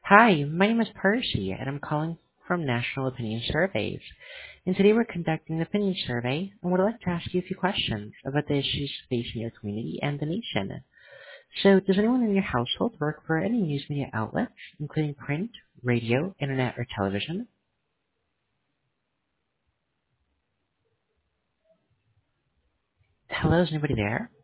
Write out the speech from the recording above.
Hi, my name is Percy, and I'm calling from National Opinion Surveys. And today we're conducting an opinion survey, and would like to ask you a few questions about the issues facing your community and the nation. So, does anyone in your household work for any news media outlets, including print, radio, internet, or television? Hello, is anybody there?